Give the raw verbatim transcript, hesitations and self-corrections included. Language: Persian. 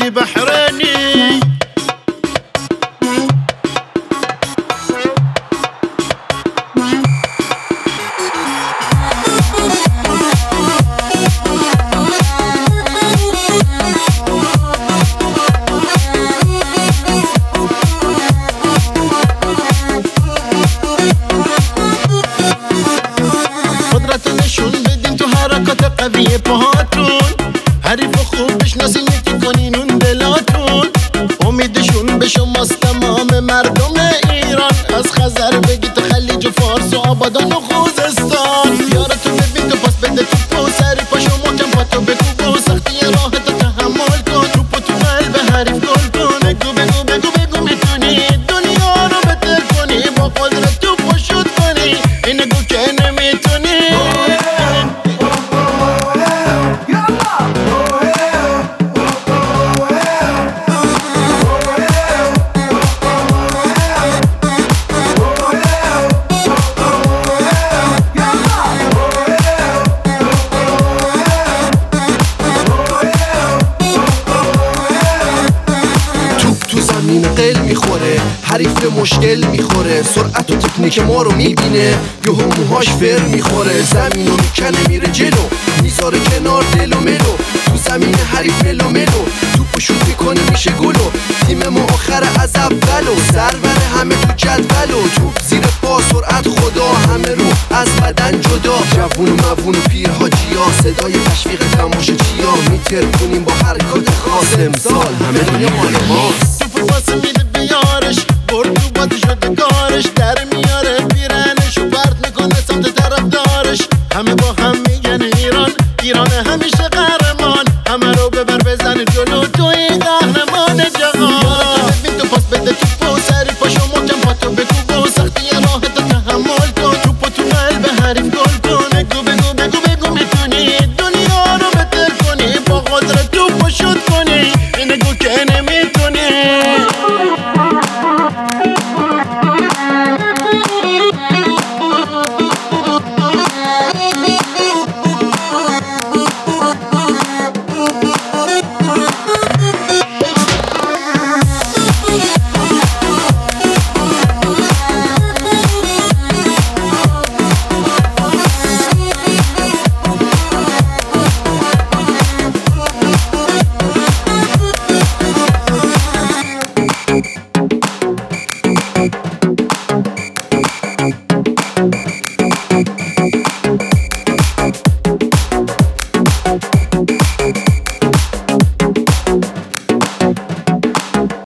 بحرینی بحرینی. قدرت نشون بدین تو حرکات قوی پاهاتون، حریف خوب بشناسین یکی کنین اون دلاتون. امیدشون به شماست تمام مردم ایران، از خزر بگی تا خلیج و فارس و آبادان و خوزستان. یارتو ببین تو پاس بده توپو، سری پاشو محکم پاتو بکوب و سختی راه تو تحمل کن. توپو تو قلب حریف گل کن، بگو بگو بگو بگو میتونی دنیا رو بهتر کنی، با قدرت توپو شوت کنی، اینه گو که نمیتونی. قل میخوره، حریف به مشکل میخوره، سرعت و تکنیک ما رو میبینه، یهو موهاش فر میخوره. زمینو میکنه میره جلو، میذاره کنار دل و ملو، تو زمین حریف ملو ملو، توپو شوت میکنه میشه گلو. تیم ما آخر از اولو، سرور همه تو جدولو، توپ زیر پا سرعت خدا، همه رو از بدن جدا. جوون و موون و پیر حاجیا، صدای تشویق تماشا چیا، میتر کنیم با حرکات خاص، امسال همه دنیا مال ماست. واسه میده بیارش، برد تو بازی شده کارش، در میاره پیرنش و پرت میکنه سمت طرف دارش. همه با هم میگن ایران، ایران همیشه قهرمان، همه رو ببر بزن جلو، توی قهرمان جهان. یارتو ببین تو پاس بده توپو، سری پاشو محکم پاتو بکوب و سختی راه تو تحمل کن. توپو تو قلب حریف گل کن، بگو بگو بگو بگو میتونی